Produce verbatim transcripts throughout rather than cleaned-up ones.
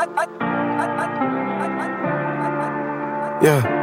Yeah.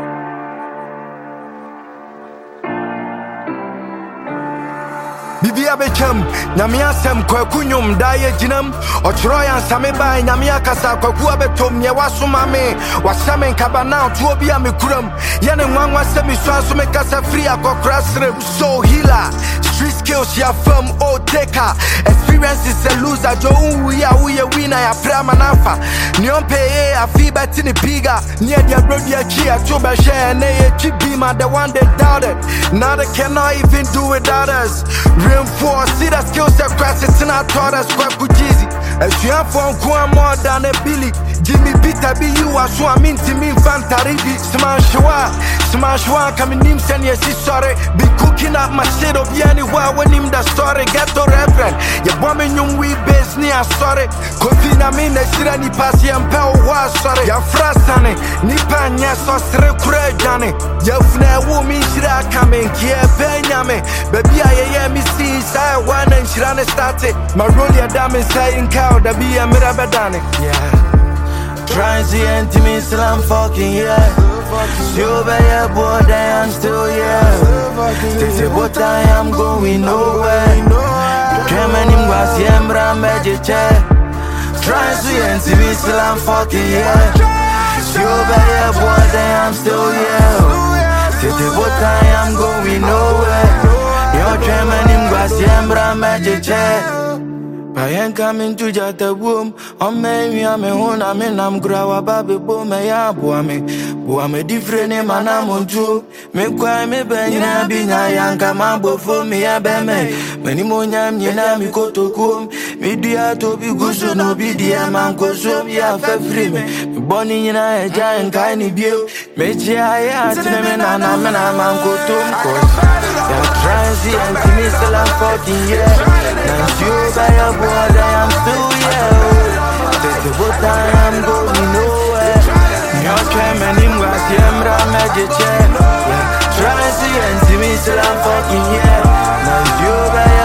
Bibia bechem, Namia Sam Kwakunyum, Dia Jinam, or Troy and Sameba, Namia Kasa, Kwakua Betom, Yawasumame, Wasamen Cabana, Tuobia Mikurum, Yan and one was semi swasume casa free a crasrim, so healer, street skills, ya firm, oh taker, experience is a loser, Joe, we are we a winner, a Pramanafa, Nyon Pay, a fever tini piga, near the Rodia Chia, Tuba Share, and a Chibima, the one that doubted, now they cannot even do without us. Reinforce, see that skill set crash it's in our taught us quite easy. As you have found more than a Billy. Jimmy Peter be you as so I mean to me Fantaribi. Smash one, smash one, coming in send yes, sorry. Be cooking up my shit of anywhere when him the story. Get the reverend. Your bombing young we base near sorry. Coffee na mean the shit and pass and power was sorry. Your frastane, Nipanya so straight Johnny. Your fna woman should I come in here, Benyame. Baby, I am see side one and Shirana started. My rolia dam inside in cow, the be a mirabadani. Yeah. Try and see intimate, still I'm fucking yeah. You be a boy, I'm still yeah. This is what I am going nowhere. Came and him was yambra magic chair. Try and see intimate, still I'm fucking yeah. You be a boy, I'm still yeah. This is what I am going nowhere. Your dream and him was yambra magic chair. I ain't coming to just the womb. On me, I'm a home, I'm in, I'm grow baby boom, I am boy. Boy, I'm a different name, and I'm on true. Me cry me, Ben, I be a young come up for me, I be me. Many more yam, you know, me go to come. Me dear to be good, so no be dear man, cause so me have a free me. Bonnie in a giant kind of view. Me, I am to them, and I'm a man, go to try and see and see me still I'm fucking yeah. Now you by your boy, I am still yeah. This is what I am going nowhere. Your tram and him was yamra magic chair. Try and see and see me still I'm fucking yeah. Now you by